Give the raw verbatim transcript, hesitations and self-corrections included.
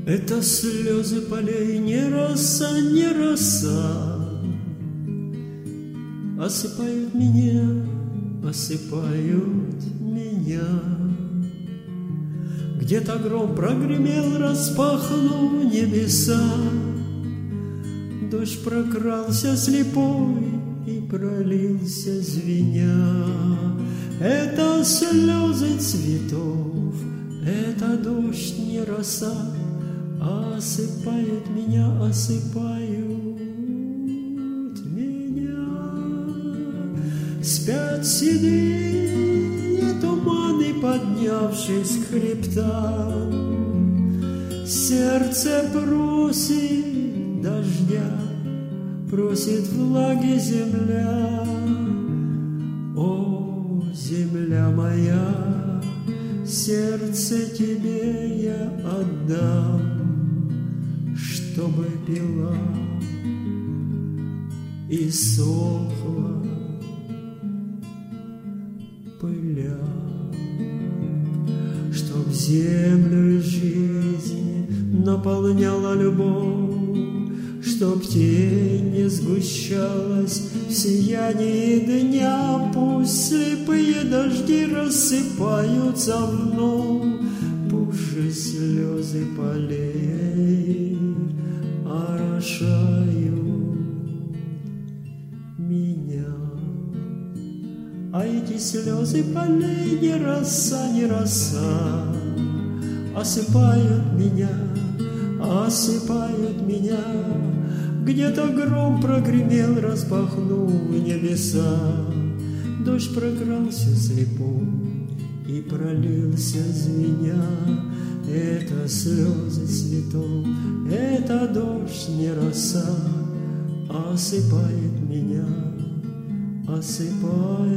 Это слезы полей, не роса, не роса, осыпают меня, осыпают меня. Где-то гром прогремел, распахнув небеса, дождь прокрался слепой и пролился звеня. Это слезы цветов, это дождь, не роса, осыпают меня, осыпают меня. Спят седые туманы, поднявшись к хребтам. Сердце просит дождя, просит влаги земля. О, земля моя, сердце тебе я отдам, чтобы пила и сохла пыля, чтоб землю жизни наполняла любовь, чтоб тень не сгущалась в сиянии дня. Пусть слепые дожди рассыпаются вновь, пусть же слезы полей орошают меня. А эти слезы полей не роса, не роса, осыпают меня, осыпают меня. Где-то гром прогремел, распахнув небеса, дождь прокрался слепой и пролился звеня. Это слезы цветов, это дождь, не роса, осыпает меня, осыпает